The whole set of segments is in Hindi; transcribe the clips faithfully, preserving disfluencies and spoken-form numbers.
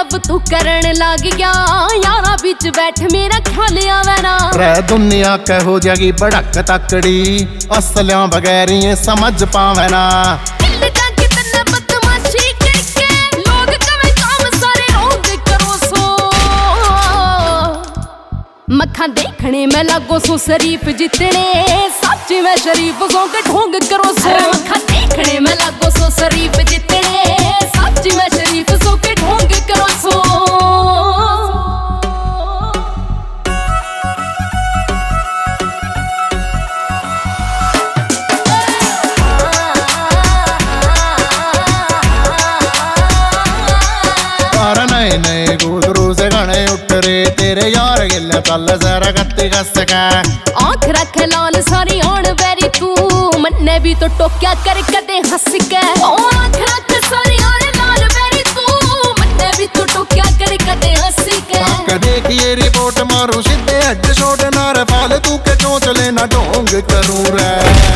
अब तू करन लग गया यारा बिच बैठ मेरा ख्याल आवे ना रे दुनिया कहो जगी बड़क तकड़ी असलियां बगैर ये समझ पावे ना मक्खा देखने में लागो सो शरीफ जितने सच में शरीफ सो के ढोंग करो सो मक्खा देखने में लागो सो शरीफ जितने सच में शरीफ सो के ढोंग करो सो नए नए गुदरू से गणे उठ रे तेरे यार गिले चल जरा गत्ती कस के आँख रख लाल सारी आन बैरी तू मन्ने भी तो टोक्या कर कदे हंस के आँख रख सारी आन लाल बैरी तू मन्ने भी तो टोक्या कर कदे हंस के कदे की ये रिपोर्ट मारू सीधे हेड शॉट ना रे फालतू के चोंच लेना ढोंग करूं रे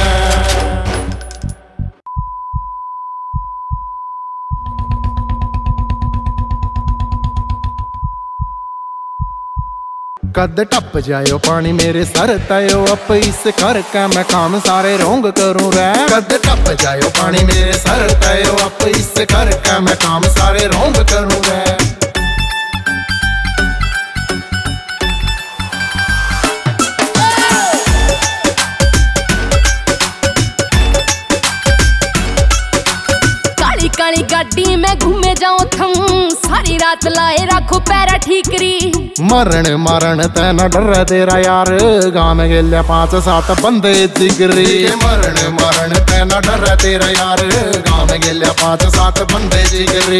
कद टप जायो पानी मेरे सर तयो अप इस कर का मैं काम सारे रोंग करूं रे कद टप जायो पानी मेरे सर तयो अप इस कर का मैं काम सारे रोंग करूं रे काली काली गाड़ी में घूमे जाओ थम सारी रात लाए रखो पैरा ठीकरी मरण मरण तेना डर तेरा यार गाँव में गेले पांच सात बंदे जिगरी मरण मरण तेना डर तेरा यार गाँव में गेले पांच सात बंदे जिगरी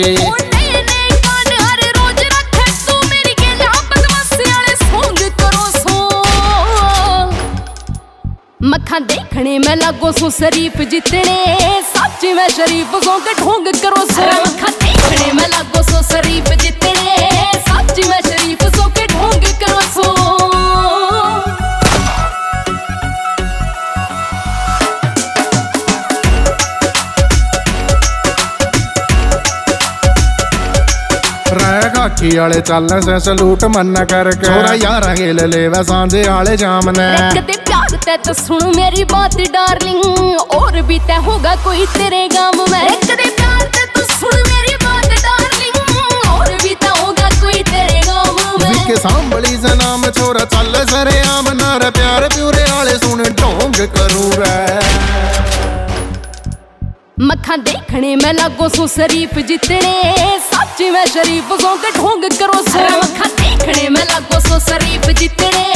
मक्खा देखने में लागो सो शरीफ जितने सच में शरीफ सो के ढोंग करो सो मक्खा देखने में लागो सो शरीफ जितने सच में शरीफ सो के ढोंग करो सो खाकी आले चलने से सलूट मन करके छोरा यारा गेल लेवे सांझे आले जामने कदे प्यार ते तो सुन मेरी बात डार्लिंग और भी ते होगा कोई तेरे गाँव में कदे प्यार ते तो सुन मेरी बात डार्लिंग और भी ते होगा कोई तेरे गाँव में के सांभली से नाम छोरा चल सरे आम नार प्यार प्यूरे आले सुन ढोंग करूं रे मक्खा देखने में लागो सो शरीफ जितने सच में शरीफ सो के ढोंग करो सो मक्खा देखने में लागो सो शरीफ जितने